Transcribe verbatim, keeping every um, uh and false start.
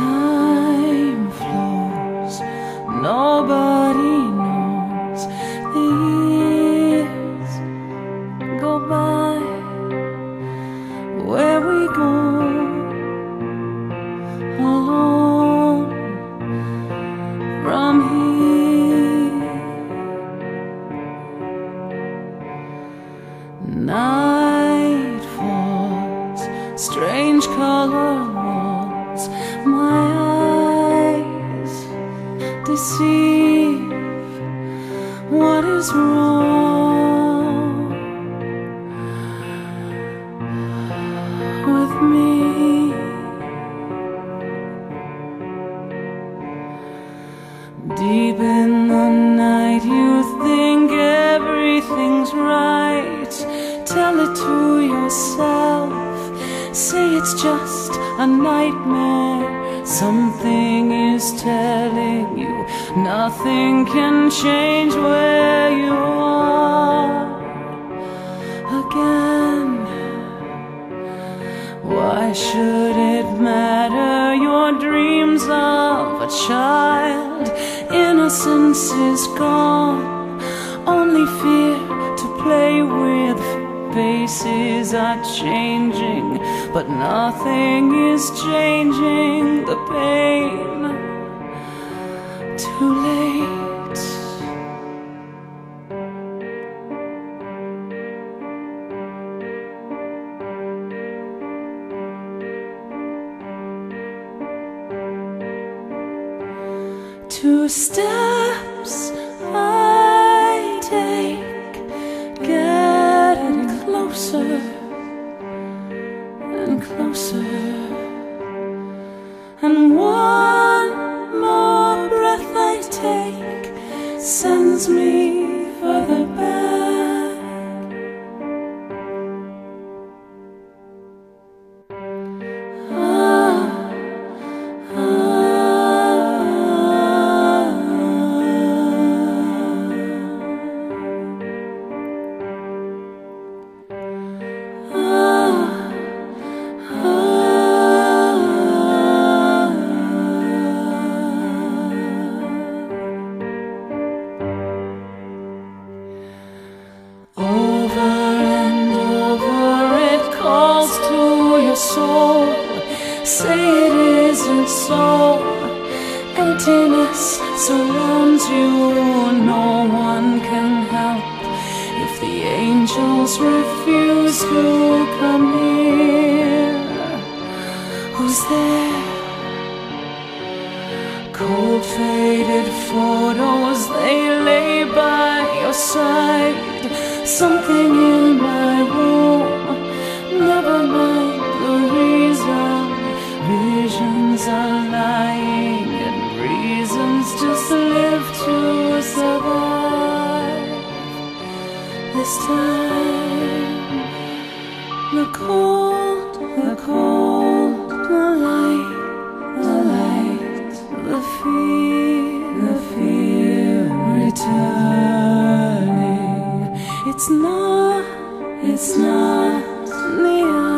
Time flows, nobody knows. The years go by. Where we go alone from here. Night falls, strange color walls. My eyes deceive. What is wrong with me? Deep in the night you think everything's right. Tell it to yourself. Say it's just a nightmare. Something is telling you nothing can change where you are again. Why should it matter? Your dreams of a child, innocence is gone. Only fear to play with. Faces are changing, but nothing is changing the pain. Too late. Two steps I take, getting closer and closer, and one more breath I take sends me further back. Ah, ah. Soul, say it isn't so. Emptiness surrounds you. No one can help if the angels refuse to come near. Who's there? Cold faded photos, they lay by your side. Something in my room, never mind the reason. Visions are lying and reasons just live to survive. This time, the cold, the cold, the light, the light, the fear, the fear returning. It's not, it's not the